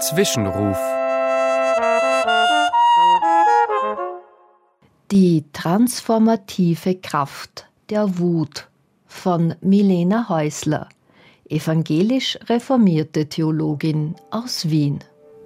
Zwischenruf. Die transformative Kraft der Wut von Milena Häusler, evangelisch reformierte Theologin aus Wien.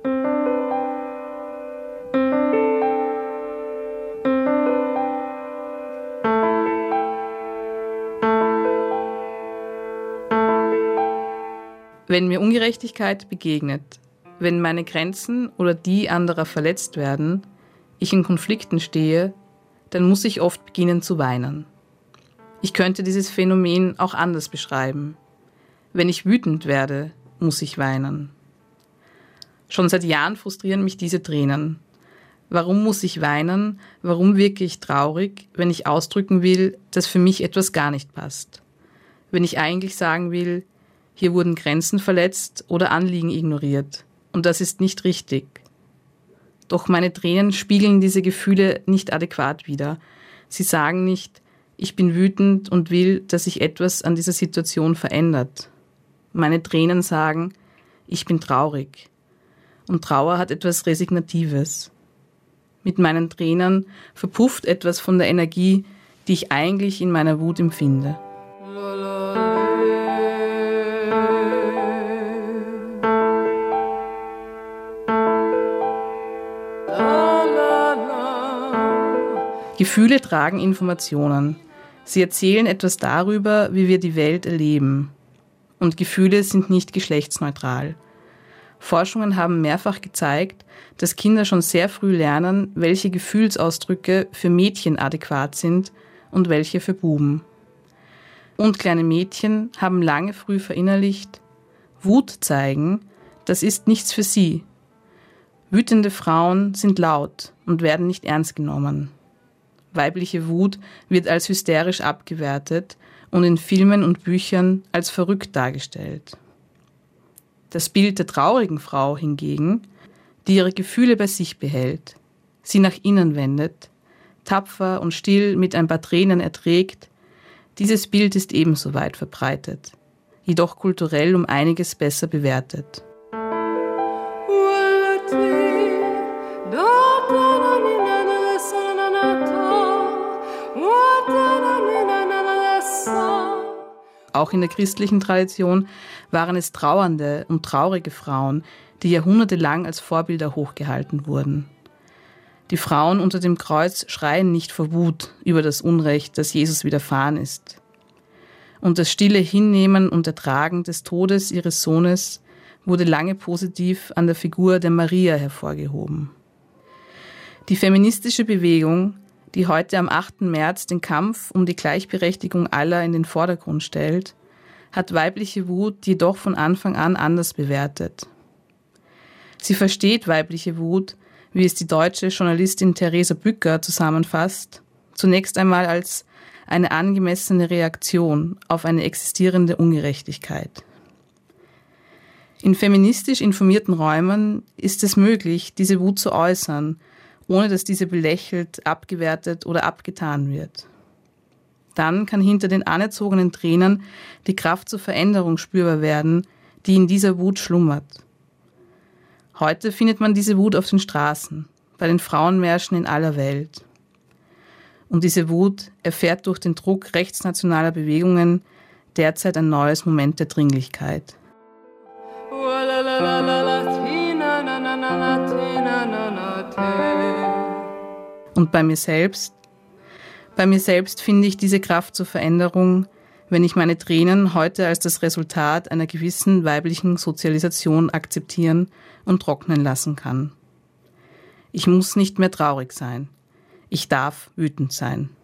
Wenn mir Ungerechtigkeit begegnet, wenn meine Grenzen oder die anderer verletzt werden, ich in Konflikten stehe, dann muss ich oft beginnen zu weinen. Ich könnte dieses Phänomen auch anders beschreiben. Wenn ich wütend werde, muss ich weinen. Schon seit Jahren frustrieren mich diese Tränen. Warum muss ich weinen? Warum wirke ich traurig, wenn ich ausdrücken will, dass für mich etwas gar nicht passt? Wenn ich eigentlich sagen will, hier wurden Grenzen verletzt oder Anliegen ignoriert. Und das ist nicht richtig. Doch meine Tränen spiegeln diese Gefühle nicht adäquat wider. Sie sagen nicht, ich bin wütend und will, dass sich etwas an dieser Situation verändert. Meine Tränen sagen, ich bin traurig. Und Trauer hat etwas Resignatives. Mit meinen Tränen verpufft etwas von der Energie, die ich eigentlich in meiner Wut empfinde. Gefühle tragen Informationen. Sie erzählen etwas darüber, wie wir die Welt erleben. Und Gefühle sind nicht geschlechtsneutral. Forschungen haben mehrfach gezeigt, dass Kinder schon sehr früh lernen, welche Gefühlsausdrücke für Mädchen adäquat sind und welche für Buben. Und kleine Mädchen haben lange früh verinnerlicht, Wut zeigen, das ist nichts für sie. Wütende Frauen sind laut und werden nicht ernst genommen. Weibliche Wut wird als hysterisch abgewertet und in Filmen und Büchern als verrückt dargestellt. Das Bild der traurigen Frau hingegen, die ihre Gefühle bei sich behält, sie nach innen wendet, tapfer und still mit ein paar Tränen erträgt, dieses Bild ist ebenso weit verbreitet, jedoch kulturell um einiges besser bewertet. Auch in der christlichen Tradition waren es trauernde und traurige Frauen, die jahrhundertelang als Vorbilder hochgehalten wurden. Die Frauen unter dem Kreuz schreien nicht vor Wut über das Unrecht, das Jesus widerfahren ist. Und das stille Hinnehmen und Ertragen des Todes ihres Sohnes wurde lange positiv an der Figur der Maria hervorgehoben. Die feministische Bewegung, die heute am 8. März den Kampf um die Gleichberechtigung aller in den Vordergrund stellt, hat weibliche Wut jedoch von Anfang an anders bewertet. Sie versteht weibliche Wut, wie es die deutsche Journalistin Theresa Bücker zusammenfasst, zunächst einmal als eine angemessene Reaktion auf eine existierende Ungerechtigkeit. In feministisch informierten Räumen ist es möglich, diese Wut zu äußern, ohne dass diese belächelt, abgewertet oder abgetan wird. Dann kann hinter den anerzogenen Tränen die Kraft zur Veränderung spürbar werden, die in dieser Wut schlummert. Heute findet man diese Wut auf den Straßen, bei den Frauenmärschen in aller Welt. Und diese Wut erfährt durch den Druck rechtsnationaler Bewegungen derzeit ein neues Moment der Dringlichkeit. Und bei mir selbst finde ich diese Kraft zur Veränderung, wenn ich meine Tränen heute als das Resultat einer gewissen weiblichen Sozialisation akzeptieren und trocknen lassen kann. Ich muss nicht mehr traurig sein. Ich darf wütend sein.